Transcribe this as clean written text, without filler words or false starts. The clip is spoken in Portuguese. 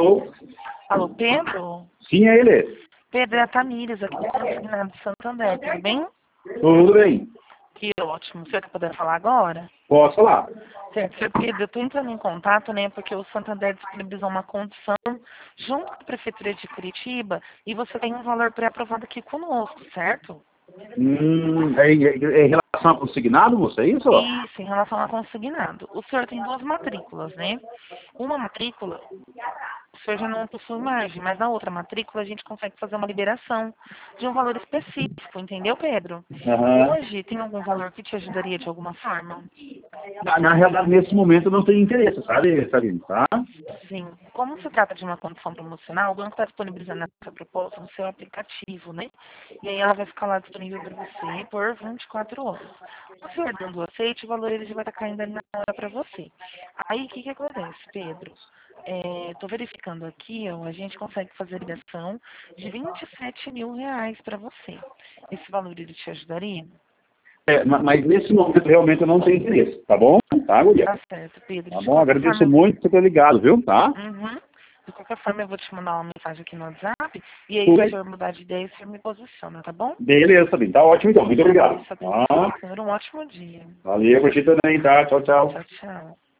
Alô, Pedro? Sim, é ele. Pedro, é a Tamires, aqui do Consignado de Santander, tudo bem? Tudo bem. Que ótimo. O senhor está podendo falar agora? Posso falar? Certo, senhor Pedro, eu estou entrando em contato, né, porque o Santander disponibilizou uma condição junto com a Prefeitura de Curitiba e você tem um valor pré-aprovado aqui conosco, certo? Em relação a consignado, moça, é isso? Isso, em relação a consignado. O senhor tem duas matrículas, né? Uma matrícula, o senhor já não possui margem, mas na outra matrícula a gente consegue fazer uma liberação de um valor específico, entendeu, Pedro? Aham. Hoje, tem algum valor que te ajudaria de alguma forma? Na realidade, nesse momento, eu não tenho interesse, sabe, Sabine, tá? Sim. Como se trata de uma condição promocional, o banco está disponibilizando essa proposta no seu aplicativo, né? E aí ela vai ficar lá disponível para você por 24 horas. O senhor dando o aceite, o valor ele já vai estar caindo ali na hora para você. Aí, o que acontece, Pedro? Estou verificando aqui, ó, a gente consegue fazer ligação de R$ 27.000 para você. Esse valor ele te ajudaria? Mas nesse momento, realmente, eu não tenho interesse, tá bom? Tá, guria? Tá certo, Pedro. Tá De bom? qualquer Agradeço forma, muito por ter ligado, viu? Tá? uhum. De qualquer forma, eu vou te mandar uma mensagem aqui no WhatsApp e aí, Tudo se o bem. senhor mudar de ideia, o senhor me posiciona, tá bom? Beleza, Sabine. Tá ótimo, então. Muito obrigado. Isso, abençoe, Tá? senhor. Um ótimo dia. Valeu, curti também, tá? Tchau, tchau. Tchau, tchau.